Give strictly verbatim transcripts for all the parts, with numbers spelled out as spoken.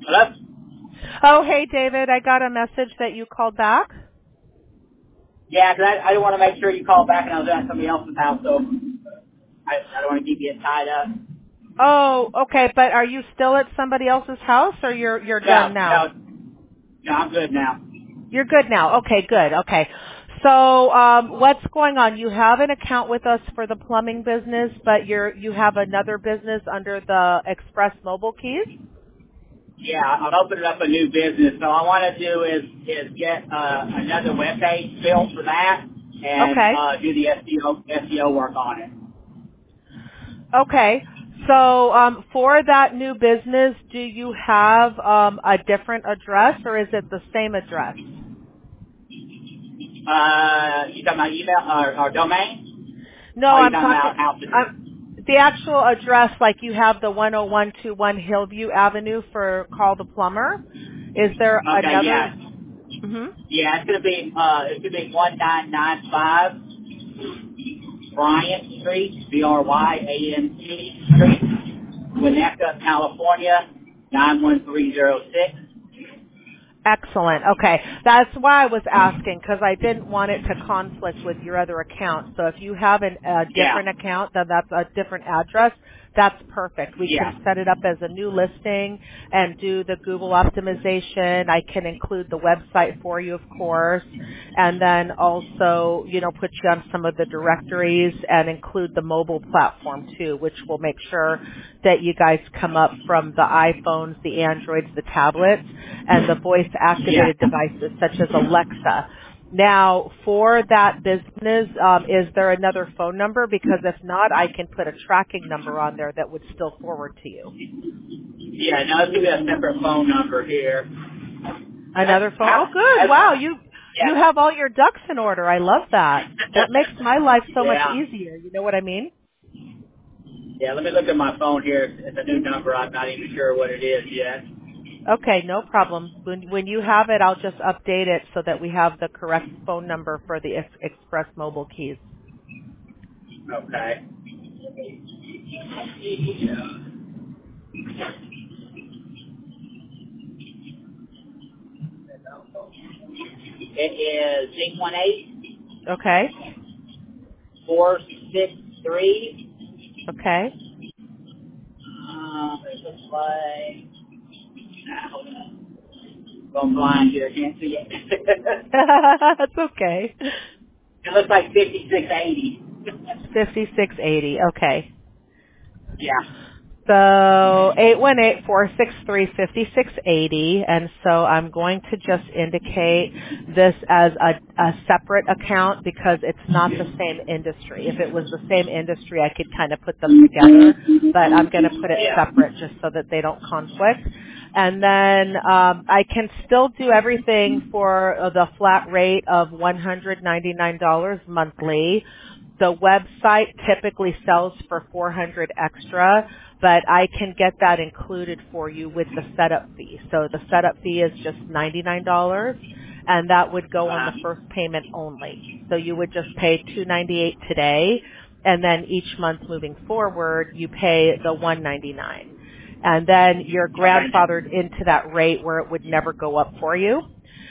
Hello? Oh, hey, David. I got a message that you called back. Yeah, 'cause I, I didn't want to make sure you called back and I was at somebody else's house, so I, I don't want to keep you tied up. Oh, okay. But are you still at somebody else's house, or you're you're No, done now? no, no, I'm good now. You're good now. Okay, good. Okay. So, um, what's going on? You have an account with us for the plumbing business, but you're you have another business under the Express Mobile Keys. Yeah, I'm opening up a new business, so all I want to do is is get uh, another web page built for that and Okay. uh, do the S E O S E O work on it. Okay. So, um, for that new business, do you have um, a different address, or is it the same address? Uh, you talking about email or, or domain? No, Or are you I'm talking talking. about house address? I'm, the actual address, like you have the one oh one two one Hillview Avenue for Call the Plumber. Is there Okay, another? yeah. hmm Yeah, it's gonna be uh it's gonna be one nine nine five Bryant Street, B R Y A N T Street, Winnetka, California, nine one three zero six. Excellent. Okay. That's why I was asking, because I didn't want it to conflict with your other account. So if you have an, a Yeah. different account, then that's a different address. That's perfect. We Yeah. can set it up as a new listing and do the Google optimization. I can include the website for you, of course, and then also, you know, put you on some of the directories and include the mobile platform too, which will make sure that you guys come up from the iPhones, the Androids, the tablets, and the voice Yeah. activated devices such as Alexa. Now, for that business, um, is there another phone number? Because if not, I can put a tracking number on there that would still forward to you. Yeah, no, it's gonna be a separate phone number here. That's, Another phone? Oh, how, good. that's, Wow, you you yeah. have all your ducks in order. I love that. That makes my life so much Yeah. easier. You know what I mean? Yeah, let me look at my phone here. It's a new number. I'm not even sure what it is yet. Okay, no problem. When when you have it, I'll just update it so that we have the correct phone number for the ex- Express Mobile Keys. Okay. It is eight one eight Okay? four six three. Okay? Um, it looks like. Nah, hold on. I'm blind here. I can't see it. That's okay. It looks like fifty-six eighty. fifty-six eighty. Okay. Yeah. So eight one eight, four six three, five six eight zero, and so I'm going to just indicate this as a, a separate account because it's not the same industry. If it was the same industry, I could kind of put them together, but I'm going to put it Yeah. separate just so that they don't conflict. And then um, I can still do everything for uh, the flat rate of one hundred ninety-nine dollars monthly. The website typically sells for four hundred dollars extra, but I can get that included for you with the setup fee. So the setup fee is just ninety-nine dollars, and that would go on Uh, the first payment only. So you would just pay two hundred ninety-eight dollars today, and then each month moving forward, you pay the one hundred ninety-nine dollars. And then you're okay. grandfathered into that rate where it would never go up for you.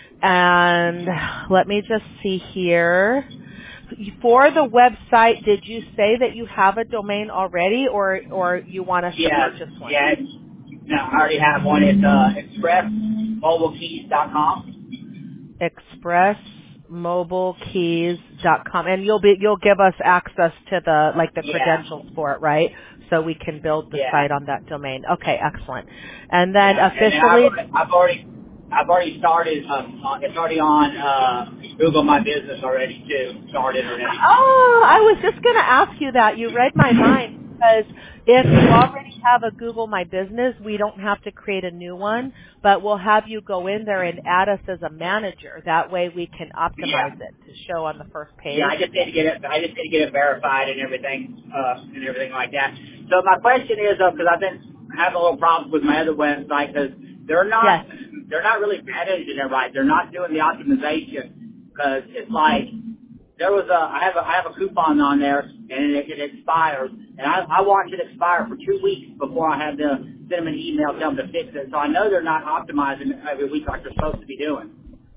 And let me just see here. For the website, did you say that you have a domain already, or or you want us to Yeah. purchase one? Yeah. No, I already have one. It's uh, express mobile keys dot com. express mobile keys dot com, and you'll be you'll give us access to the like the Yeah. credentials for it, right? So we can build the Yeah. site on that domain. Okay, excellent. And then Yeah, and then I've, officially, I've already, I've already started. Um, on, it's already on uh, Google My Business already too. Started already. oh, I was just going to ask you that. You read my mind because if you already have a Google My Business, we don't have to create a new one, but we'll have you go in there and add us as a manager. That way we can optimize Yeah, it to show on the first yeah. page. I just need to get it. I just need to get it verified and everything, uh, and everything like that. So my question is, uh, because I've been having a little problems with my other website because they're not, Yes. they're not really managing it right. They're not doing the optimization because it's like there was a I have a I have a coupon on there, and it, it expires, and I, I watched it expire for two weeks before I had to send them an email tell them to fix it. So I know they're not optimizing it every week like they're supposed to be doing.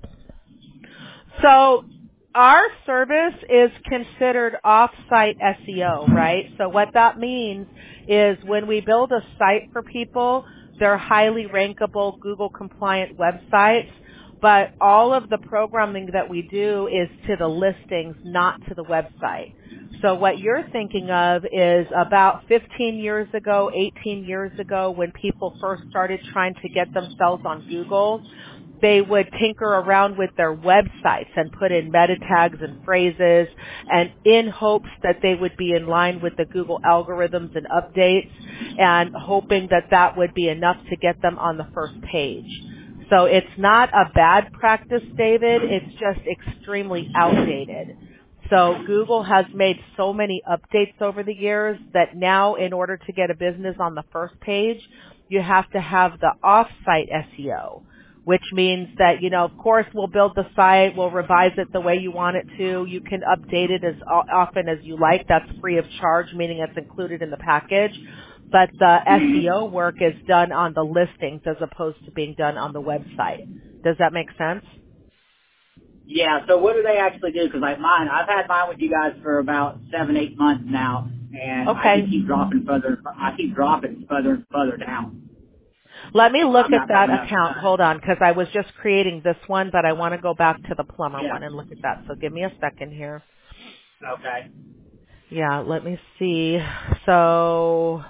So our service is considered off-site S E O, right? So what that means is when we build a site for people, they're highly rankable, Google compliant websites, but all of the programming that we do is to the listings, not to the website. So what you're thinking of is about fifteen years ago, eighteen years ago, when people first started trying to get themselves on Google, they would tinker around with their websites and put in meta tags and phrases, and in hopes that they would be in line with the Google algorithms and updates, and hoping that that would be enough to get them on the first page. So it's not a bad practice, David. It's just extremely outdated. So Google has made so many updates over the years that now in order to get a business on the first page, you have to have the off-site S E O, which means that, you know, of course we'll build the site, we'll revise it the way you want it to. You can update it as often as you like. That's free of charge, meaning it's included in the package. But the S E O work is done on the listings as opposed to being done on the website. Does that make sense? Yeah, so what do they actually do? Because like mine, I've had mine with you guys for about seven, eight months now, and Okay. I just keep dropping further. I keep dropping further and further down. Let me look I'm at not that coming up. account. Hold on, because I was just creating this one, but I want to go back to the plumber Yeah. one and look at that. So give me a second here. Okay. Yeah, let me see. So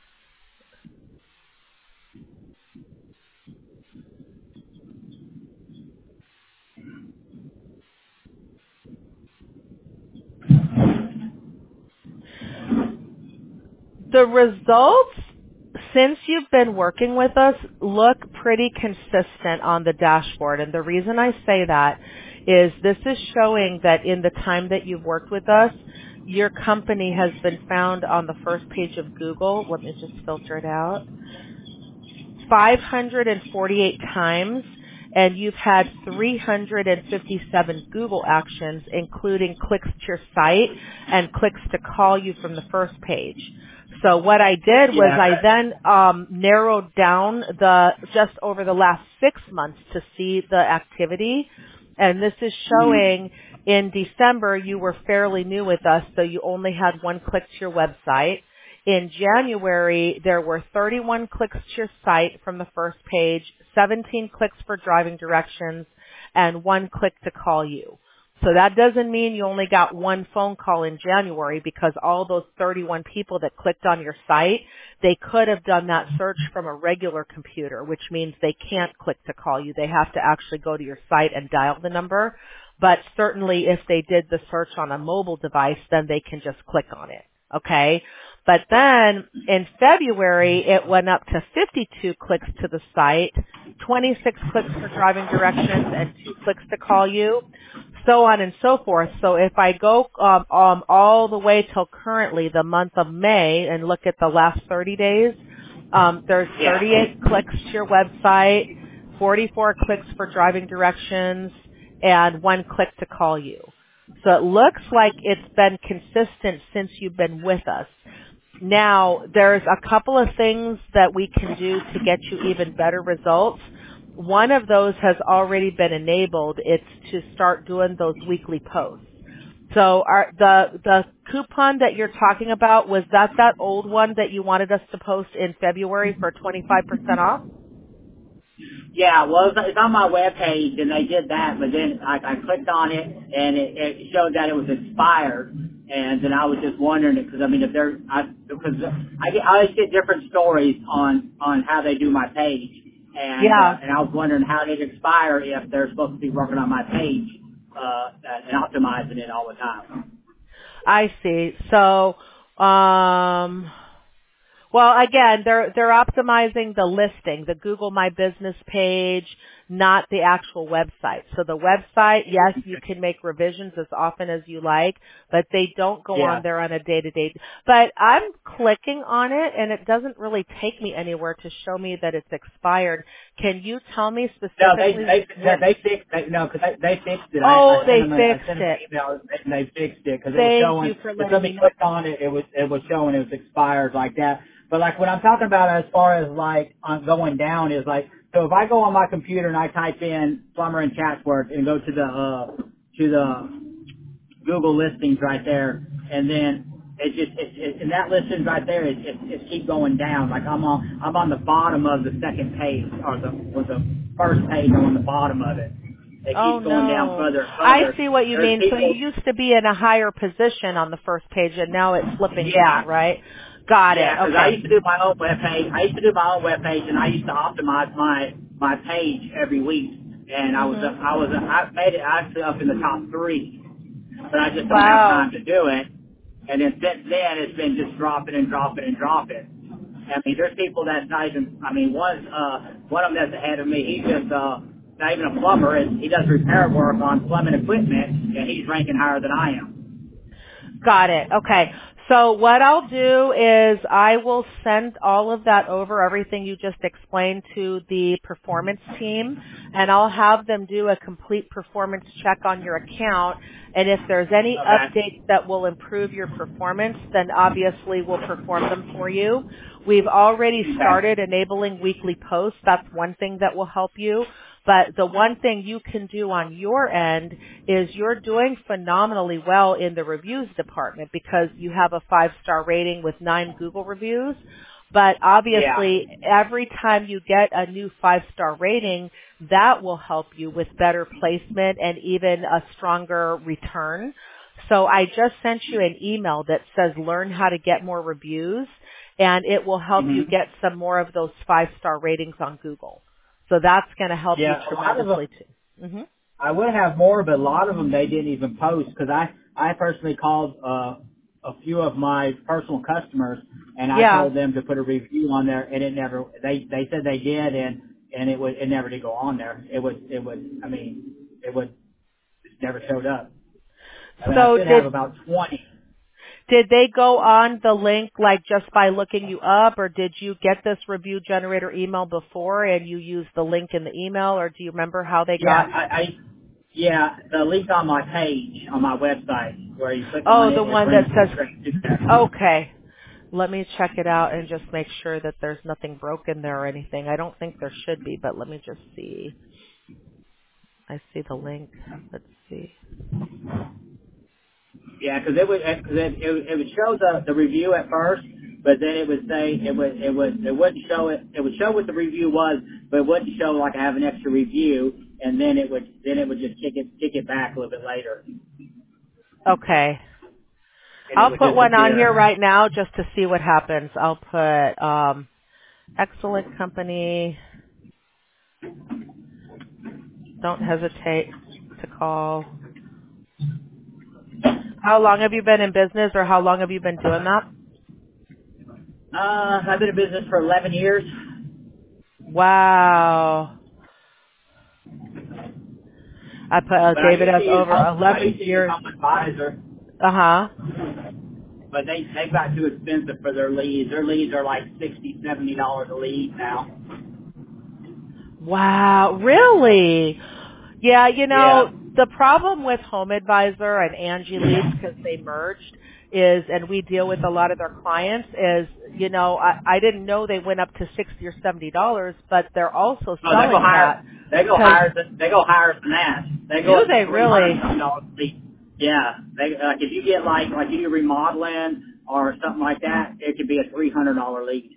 the results, since you've been working with us, look pretty consistent on the dashboard. And the reason I say that is this is showing that in the time that you've worked with us, your company has been found on the first page of Google. Let me just filter it out. five hundred forty-eight times, and you've had three hundred fifty-seven Google actions, including clicks to your site and clicks to call you from the first page. So what I did was Yeah. I then um, narrowed down the just over the last six months to see the activity, and this is showing in December you were fairly new with us, so you only had one click to your website. In January, there were thirty-one clicks to your site from the first page, seventeen clicks for driving directions, and one click to call you. So that doesn't mean you only got one phone call in January, because all those thirty-one people that clicked on your site, they could have done that search from a regular computer, which means they can't click to call you. They have to actually go to your site and dial the number. But certainly if they did the search on a mobile device, then they can just click on it. Okay? But then in February, it went up to fifty-two clicks to the site, twenty-six clicks for driving directions, and two clicks to call you, so on and so forth. So if I go um, um, all the way till currently the month of May and look at the last thirty days, um, there's thirty-eight clicks to your website, forty-four clicks for driving directions, and one click to call you. So it looks like it's been consistent since you've been with us. Now, there's a couple of things that we can do to get you even better results. One of those has already been enabled. It's to start doing those weekly posts. So our, the the coupon that you're talking about, was that that old one that you wanted us to post in February for twenty-five percent off? Yeah, well, it's, it's on my webpage, and they did that, but then I, I clicked on it, and it, it showed that it was expired, and then I was just wondering, because I mean, if they're, I, because I get, I always get different stories on on how they do my page, and Yeah. uh, and I was wondering how did it expire if they're supposed to be working on my page uh, and optimizing it all the time. I see. So, um, well, again, they're they're optimizing the listing, the Google My Business page, not the actual website. So the website, yes, you can make revisions as often as you like, but they don't go Yeah. on there on a day-to-day. But I'm clicking on it, and it doesn't really take me anywhere to show me that it's expired. Can you tell me No, they specifically they what? they fixed they, no because they, they fixed it. I, Oh, I sent they them a, I fixed sent them an it. email and they fixed it because it was Thank you showing for if letting me somebody know. clicked on it, it was it was showing it was expired like that. But like what I'm talking about as far as like on going down is like so if I go on my computer and I type in plumber and Chatsworth and go to the uh to the Google listings right there, and then it just it, it, and that listings right there it, it, it keep going down. Like I'm on I'm on the bottom of the second page or the or the first page. I'm on the bottom of it. It Oh keeps going down no. further and I further. see what you There's mean. So you people, used to be in a higher position on the first page and now it's slipping yeah, down, right? Got it. yeah, because I Okay. used to do my own web page. I used to do my own web page, and I used to optimize my my page every week. And I was Mhm. I was I made it actually up in the top three. But I just don't have Wow. time to do it. And then since then, it's been just dropping and dropping and dropping. I mean, there's people that's not even. I mean, one uh, one of them that's ahead of me. He's just uh, not even a plumber. And he does repair work on plumbing equipment, and he's ranking higher than I am. Got it. Okay. So what I'll do is I will send all of that over, everything you just explained, to the performance team, and I'll have them do a complete performance check on your account. And if there's any Okay. updates that will improve your performance, then obviously we'll perform them for you. We've already Okay. started enabling weekly posts. That's one thing that will help you. But the one thing you can do on your end is you're doing phenomenally well in the reviews department because you have a five-star rating with nine Google reviews. But Yeah. obviously, every time you get a new five-star rating, that will help you with better placement and even a stronger return. So I just sent you an email that says learn how to get more reviews, and it will help you Mhm. get some more of those five-star ratings on Google. So that's going to help you Yeah. A lot of them. tremendously too. hmm I would have more, but a lot of them they didn't even post because I I personally called uh, a few of my personal customers and I Yeah. told them to put a review on there and it never they they said they did and and it was it never did go on there. It was it was I mean it was it never showed up. I mean I So should have did about twenty. did they go on the link like just by looking you up, or did you get this review generator email before and you used the link in the email, or do you remember how they Yeah, got? I, I yeah the link on my page on my website where you click on Oh, it the it one that brings you says, straight to there. okay. Let me check it out and just make sure that there's nothing broken there or anything. I don't think there should be, but let me just see. I see the link. Let's see. Yeah, because it would cause it, it, would- it would show the the review at first, but then it would say it would it would it wouldn't show it. It would show what the review was, but it wouldn't show like I have an extra review, and then it would then it would just kick it kick it back a little bit later, Okay. and it I'll would put one on here disappear. right now just to see what happens. I'll put um, excellent company. Don't hesitate to call. How long have you been in business, or how long have you been doing that? Uh, I've been in business for eleven years, Wow. I put uh, but I David used to has use over home, I eleven used to use years. Home Advisor, Uh huh. but they they got too expensive for their leads. Their leads are like sixty seventy dollars a lead now. Wow. Really? Yeah, you Yeah. know, the problem with Home Advisor and Angie Leads, because they merged, is, and we deal with a lot of their clients, is, you know, I, I didn't know they went up to sixty or seventy dollars, but they're also Oh, they go selling that higher. They go because, higher. Than, they go higher than that. They go do up to they three hundred really? some dollars a week. Yeah, they like if you get like like you do remodeling or something like that, it could be a three hundred dollar lease.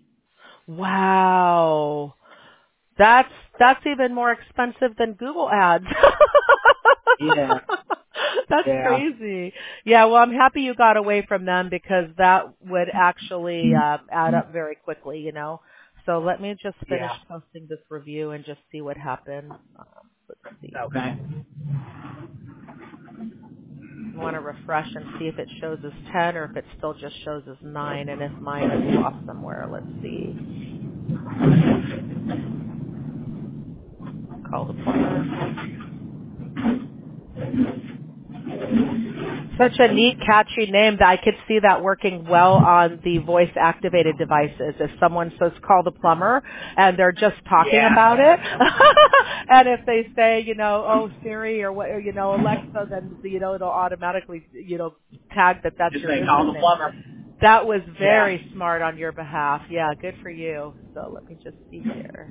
Wow. That's, that's even more expensive than Google ads. Yeah, That's yeah, crazy. Yeah, well, I'm happy you got away from them because that would actually uh, add up very quickly, you know. So let me just finish yeah. posting this review and just see what happens. Um, let's see. Okay. I want to refresh and see if it shows as ten or if it still just shows as nine, and if mine is lost somewhere. Let's see. call the plumber. Such a neat, catchy name that I could see that working well on the voice-activated devices. If someone says call the plumber and they're just talking Yeah. about it, and if they say, you know, oh Siri or what, or, you know, Alexa, then you know it'll automatically, you know, tag that that's Just your say business call the name. plumber. That was very Yeah. smart on your behalf. Yeah, good for you. So let me just see here.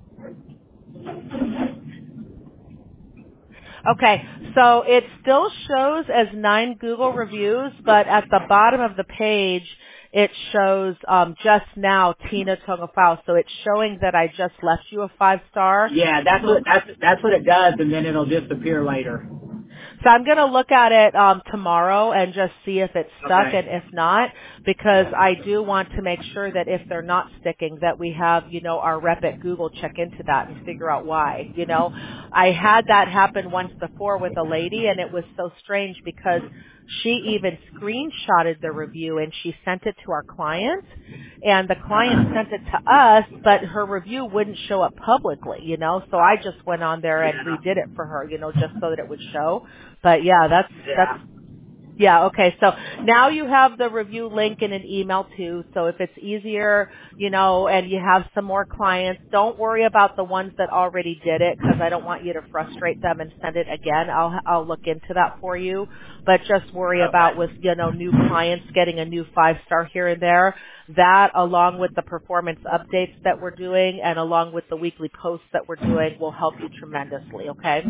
Okay, so it still shows as nine Google reviews, but at the bottom of the page, it shows um, just now Tina Tongafao. So it's showing that I just left you a five star. Yeah, that's what that's that's what it does, and then it'll disappear later. So I'm going to look at it um, tomorrow and just see if it's stuck, Okay. and if not, because I do want to make sure that if they're not sticking, that we have, you know, our rep at Google check into that and figure out why. You know, I had that happen once before with a lady, and it was so strange because she even screenshotted the review and she sent it to our client, and the client Uh-huh. sent it to us, but her review wouldn't show up publicly, you know, so I just went on there and Yeah. redid it for her, you know, just so that it would show. But yeah, that's, that's, Yeah. yeah, okay. So now you have the review link in an email too. So if it's easier, you know, and you have some more clients, don't worry about the ones that already did it, because I don't want you to frustrate them and send it again. I'll, I'll look into that for you. But just worry about Okay. with, you know, new clients getting a new five star here and there. That, along with the performance updates that we're doing and along with the weekly posts that we're doing, will help you tremendously. Okay.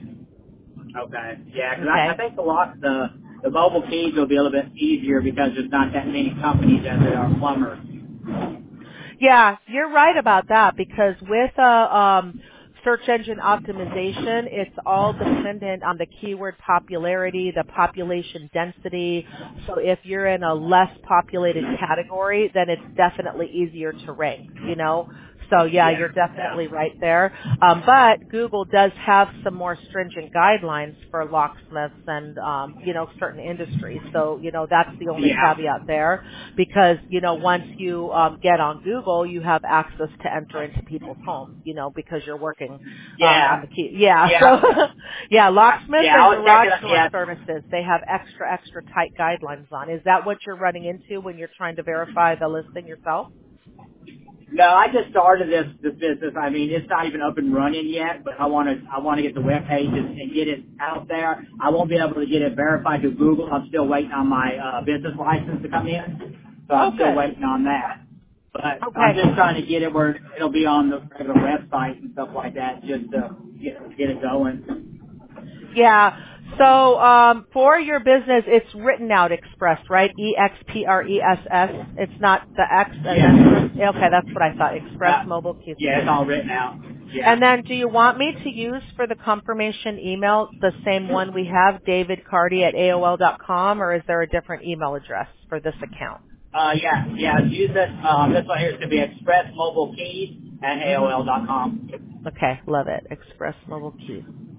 Okay. Yeah, because I, I Okay. think the lock the the mobile keys will be a little bit easier because there's not that many companies as there are plumbers. Yeah, you're right about that, because with uh, um, search engine optimization, it's all dependent on the keyword popularity, the population density. So if you're in a less populated category, then it's definitely easier to rank, you know. So yeah, Yeah. you're Yeah. definitely right there. Um, but Google does have some more stringent guidelines for locksmiths and, um, you know, certain industries. So, you know, that's the only Yeah. caveat there, because, you know, once you um, get on Google, you have access to enter into people's homes, you know, because you're working um, on Yeah. the key. Yeah. Yeah. So, yeah, locksmiths Yeah. I and was garage checking. door Yeah. services, they have extra, extra tight guidelines on. Is that what you're running into when you're trying to verify the listing yourself? No, I just started this this business. I mean, it's not even up and running yet, but I want to I want to get the web page and, and get it out there. I won't be able to get it verified through Google. I'm still waiting on my uh, business license to come in, so Oh, I'm still good. waiting on that. But I'm Okay. just trying to get it where it'll be on the regular website and stuff like that, just to get get it going. Yeah. So um, for your business, it's written out Express, right? E X P R E S S. It's not the X and Yeah. then, okay, that's what I thought. Express Uh, Mobile Keys. yeah, it's all written out. And Yeah. then do you want me to use for the confirmation email the same one we have, david cardy at A O L dot com, or is there a different email address for this account? Uh, yeah, yeah. Use it. Um, this one here is going to be Express Mobile Keys at A O Mm-hmm. L dot com. Okay, love it. Express Mobile Keys.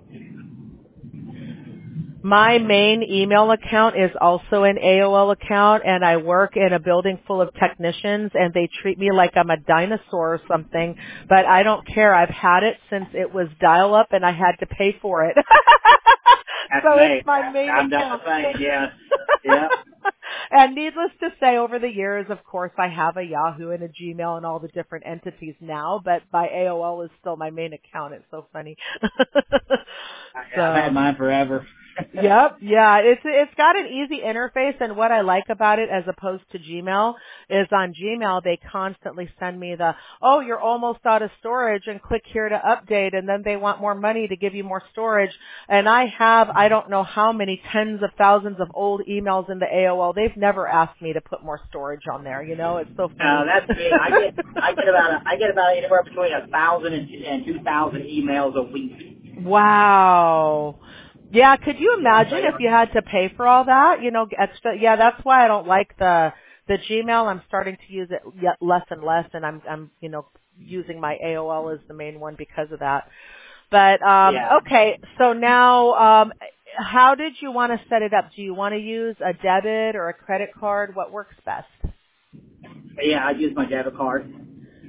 My main email account is also an A O L account, and I work in a building full of technicians, and they treat me like I'm a dinosaur or something, but I don't care. I've had it since it was dial-up, and I had to pay for it. That's So it's me. my main I'm done the account. same. Yeah. Yeah. And needless to say, over the years, of course, I have a Yahoo and a Gmail and all the different entities now, but my A O L is still my main account. It's so funny. I- I've had So. mine forever. Yep, yeah, it's it's got an easy interface, and what I like about it as opposed to Gmail is on Gmail they constantly send me the, oh, you're almost out of storage and click here to update, and then they want more money to give you more storage, and I have I don't know how many tens of thousands of old emails in the A O L. They've never asked me to put more storage on there, you know, it's so No, funny. that's me. I get I get about a, I get about anywhere between a thousand and, and two thousand emails a week. Wow. Yeah, could you Yeah. So imagine if yeah. you had to pay for all that? You know, extra. Yeah, that's why I don't like the the Gmail. I'm starting to use it yet less and less, and I'm I'm you know using my A O L as the main one because of that. But um, Yeah. okay, so now um, how did you want to set it up? Do you want to use a debit or a credit card? What works best? Yeah. I use my debit card.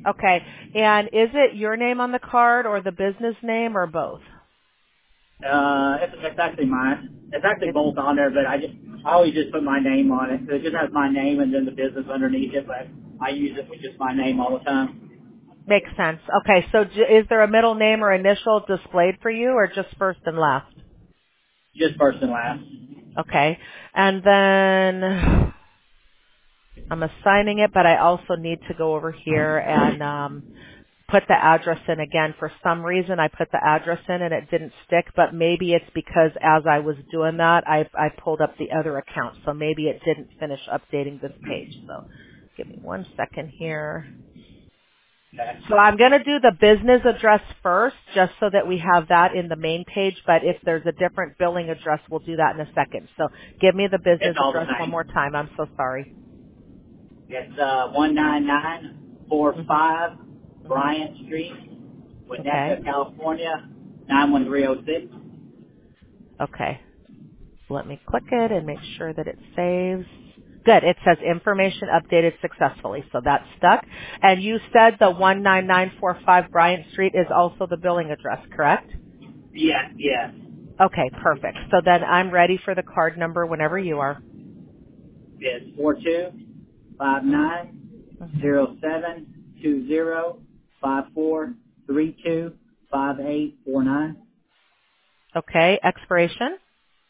Okay. And is it your name on the card or the business name or both? Uh, it's, it's actually mine. It's actually It's, both on there, but I just I always just put my name on it. So it just has my name and then the business underneath it, but I use it with just my name all the time. makes sense. Okay. So j- is there a middle name or initial displayed for you or just first and last? Just first and last. Okay. And then I'm assigning it, but I also need to go over here and um, put the address in again. For some reason, I put the address in and it didn't stick, but maybe it's because as I was doing that, I, I pulled up the other account, so maybe it didn't finish updating this page. So give me one second here. Okay. So I'm going to do the business address first, just so that we have that in the main page, but if there's a different billing address, we'll do that in a second. So give me the It's business all the address one more same. time. I'm so sorry. It's uh, one nine nine four five Bryant Street, Okay. Winnetka, California, nine one three zero six. Okay. Let me click it and make sure that it saves. Good. It says information updated successfully. So that's stuck. And you said the one nine nine four five Bryant Street is also the billing address, correct? Yes, yes. Okay, perfect. So then I'm ready for the card number whenever you are. It's four two five nine Mhm. zero seven two zero five four three two five eight four nine. Okay, expiration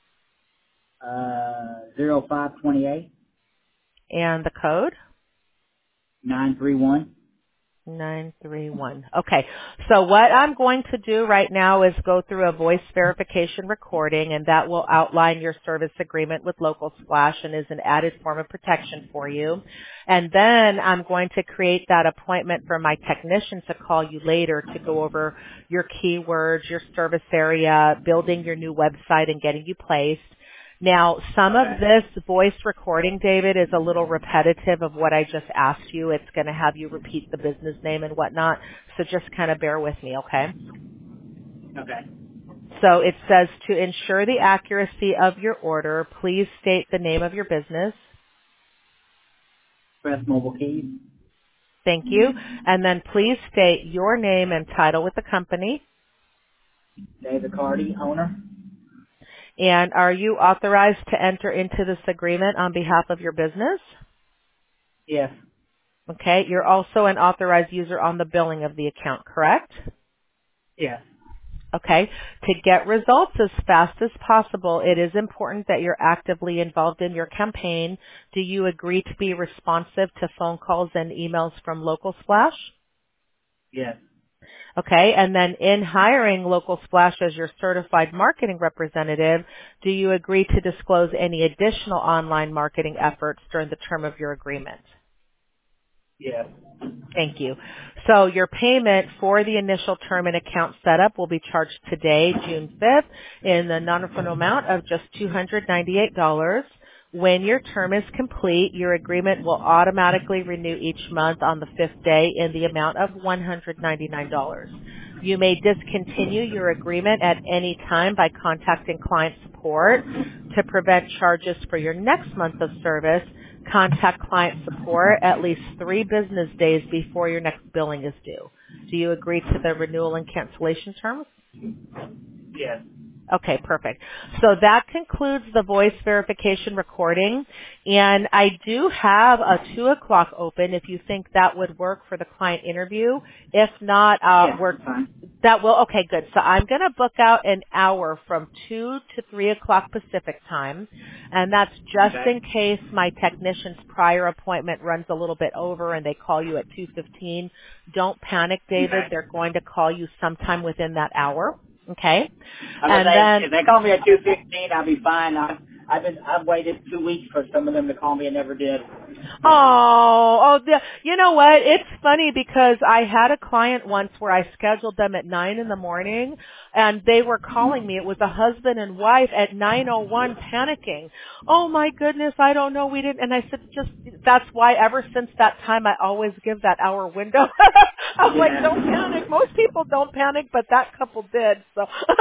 Uh, zero five twenty eight and the code. nine three one. nine three one. Okay. So what I'm going to do right now is go through a voice verification recording, and that will outline your service agreement with Local Splash and is an added form of protection for you. And then I'm going to create that appointment for my technician to call you later to go over your keywords, your service area, building your new website and getting you placed. Now, some of Okay. this voice recording, David, is a little repetitive of what I just asked you. It's going to have you repeat the business name and whatnot. So just kind of bear with me, okay? Okay. So it says to ensure the accuracy of your order, please state the name of your business. Press mobile keys. Thank you. And then please state your name and title with the company. David Cardy, owner. And are you authorized to enter into this agreement on behalf of your business? Yes. Okay. You're also an authorized user on the billing of the account, correct? Yes. Okay. To get results as fast as possible, it is important that you're actively involved in your campaign. Do you agree to be responsive to phone calls and emails from Local Splash? Yes. Okay. And then in hiring Local Splash as your certified marketing representative, do you agree to disclose any additional online marketing efforts during the term of your agreement? Yes. Thank you. So your payment for the initial term and account setup will be charged today, June fifth, in the non-refundable amount of just two hundred ninety-eight dollars. When your term is complete, your agreement will automatically renew each month on the fifth day in the amount of one hundred ninety-nine dollars. You may discontinue your agreement at any time by contacting client support. To prevent charges for your next month of service, contact client support at least three business days before your next billing is due. Do you agree to the renewal and cancellation terms? Yes. Okay, perfect. So that concludes the voice verification recording. And I do have a two o'clock open if you think that would work for the client interview. If not, uh, Yes. we're, Fine. that will, okay, good. So I'm going to book out an hour from two to three o'clock Pacific time. And that's just Okay. in case my technician's prior appointment runs a little bit over and they call you at two fifteen. Don't panic, David. Okay. They're going to call you sometime within that hour. Okay. I was gonna And say, then, if they call me at two fifteen, I'll be fine. I, I've been, I've waited two weeks for some of them to call me and never did. oh, oh, the, you know what? It's funny because I had a client once where I scheduled them at nine in the morning and they were calling me. It was a husband and wife at nine oh one panicking. Oh my goodness, I don't know. We didn't, and I said, just, that's why ever since that time I always give that hour window. I'm like, Yeah. don't panic. Most people don't panic, but that couple did, so.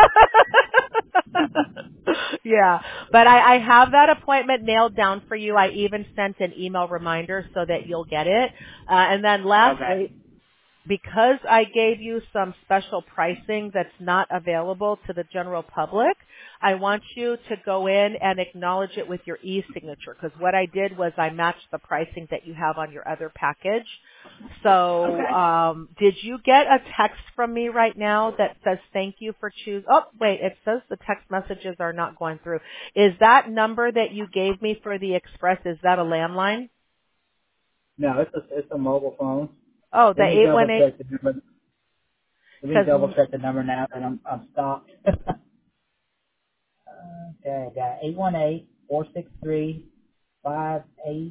Yeah, but I, I have that appointment nailed down for you. I even sent an email reminder so that you'll get it. Uh, and then Okay. lastly, because I gave you some special pricing that's not available to the general public, I want you to go in and acknowledge it with your e-signature, because what I did was I matched the pricing that you have on your other package. So, Okay. um, did you get a text from me right now that says thank you for choosing? Oh, wait, it says the text messages are not going through. Is that number that you gave me for the Express, is that a landline? No, it's a it's a mobile phone. Oh, the Let me eight one double eight, check the number. Let me because, double check the number now, and I'm I'm stopped. Okay, got eight one eight four six three five eight.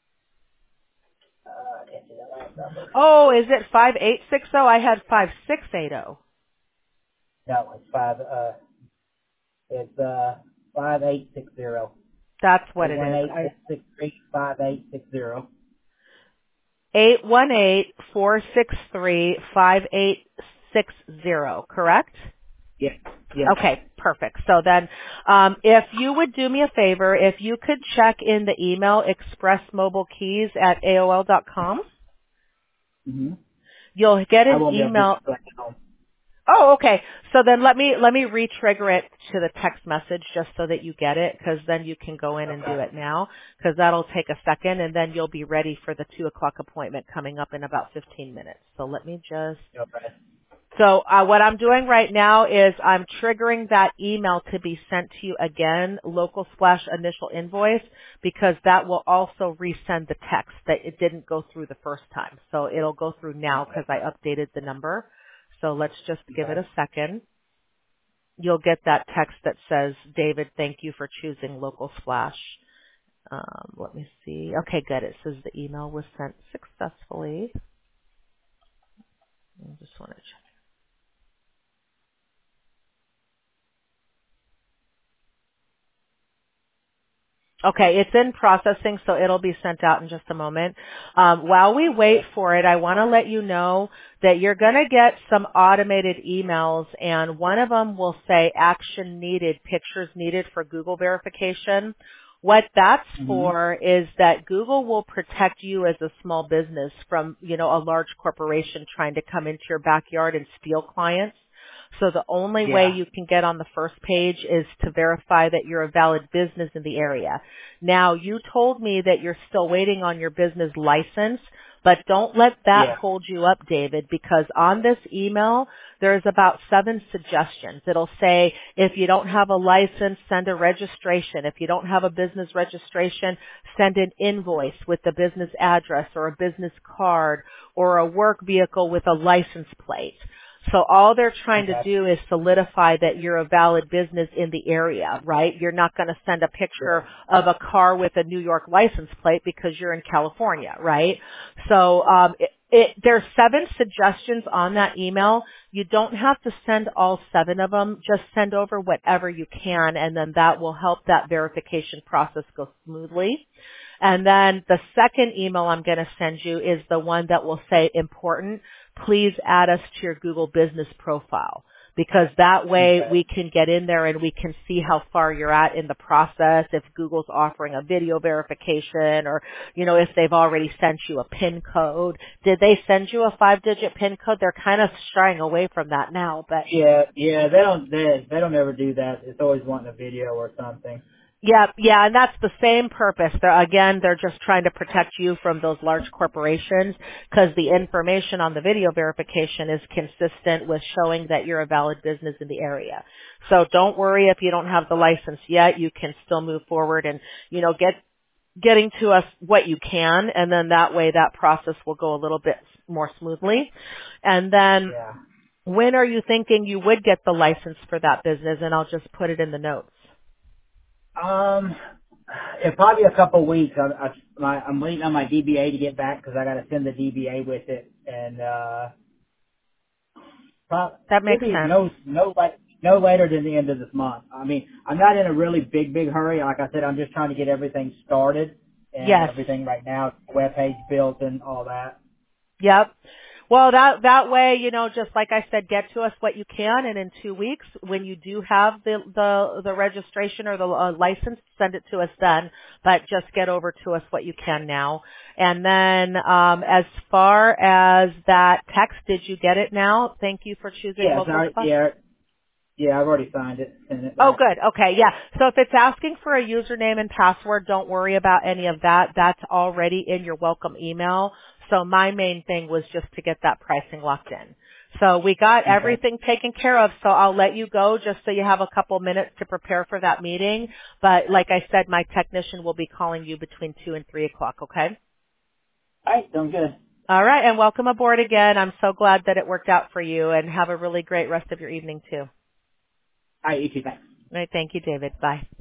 Uh, I can't see that last number. oh, is it five eight six zero? I had five six eight zero. No, it's five. Uh, it's uh five eight six zero. That's what Eight it one is. eight I four six three five eight six zero. eight one eight four six three five eight six zero, correct? Yeah. Yes. Okay, perfect. So then, um, if you would do me a favor, if you could check in the email expressmobilekeys at A O L dot com, Mm-hmm. you'll get I an won't be able to do email. it right now. Oh, okay. So then let me let me re-trigger it to the text message just so that you get it, because then you can go in and do Okay. it now, because that'll take a second, and then you'll be ready for the two o'clock appointment coming up in about fifteen minutes. So let me just. Okay. So uh, what I'm doing right now is I'm triggering that email to be sent to you again, local slash initial invoice, because that will also resend the text that it didn't go through the first time. So it'll go through now because I updated the number. So let's just give it Okay. a second. You'll get that text that says, David, thank you for choosing local slash. Um, let me see. Okay, good. It says the email was sent successfully. I just want to check. Okay, it's in processing, so it'll be sent out in just a moment. Um, while we wait for it, I want to let you know that you're going to get some automated emails, and one of them will say action needed, pictures needed for Google verification. What that's Mm-hmm. for is that Google will protect you as a small business from, you know, a large corporation trying to come into your backyard and steal clients. So the only way Yeah. you can get on the first page is to verify that you're a valid business in the area. Now, you told me that you're still waiting on your business license, but don't let that Yeah. hold you up, David, because on this email, there's about seven suggestions. It'll say, if you don't have a license, send a registration. If you don't have a business registration, send an invoice with the business address or a business card or a work vehicle with a license plate. So all they're trying to Okay. do is solidify that you're a valid business in the area, right? You're not going to send a picture Sure. of a car with a New York license plate because you're in California, right? So um, it, it, there's seven suggestions on that email. You don't have to send all seven of them. Just send over whatever you can, and then that will help that verification process go smoothly. And then the second email I'm going to send you is the one that will say important. Please add us to your Google business profile, because that way Okay. we can get in there and we can see how far you're at in the process, if Google's offering a video verification, or, you know, if they've already sent you a PIN code. Did they send you a five-digit PIN code? They're kind of shying away from that now, but Yeah. Yeah. They don't. They they don't ever do that. It's always wanting a video or something. yeah, yeah, and that's the same purpose. They're, again, they're just trying to protect you from those large corporations, because the information on the video verification is consistent with showing that you're a valid business in the area. So don't worry if you don't have the license yet. You can still move forward and, you know, get getting to us what you can, and then that way that process will go a little bit more smoothly. And then Yeah. when are you thinking you would get the license for that business? And I'll just put it in the notes. Um, in probably a couple of weeks. I, I, my, I'm waiting on my D B A to get back because I got to send the D B A with it, and uh, prob- That it'll makes be sense. no no like no later than the end of this month. I mean, I'm not in a really big big hurry. Like I said, I'm just trying to get everything started and Yes. everything right now, web page built and all that. Yep. Well, that that way, you know, just like I said, get to us what you can, and in two weeks, when you do have the the, the registration or the uh, license, send it to us then. But just get over to us what you can now. And then, um, as far as that text, did you get it now? Thank you for choosing Yes, local I, spot. yeah, yeah, I've already signed it, sent it Oh, back. good. Okay, yeah. So if it's asking for a username and password, don't worry about any of that. That's already in your welcome email. So my main thing was just to get that pricing locked in. So we got Okay. everything taken care of, so I'll let you go just so you have a couple minutes to prepare for that meeting. But like I said, my technician will be calling you between two and three o'clock, okay? All right, sounds good. All right, and welcome aboard again. I'm so glad that it worked out for you, and have a really great rest of your evening too. All right, you too, thanks. All right, thank you, David. Bye.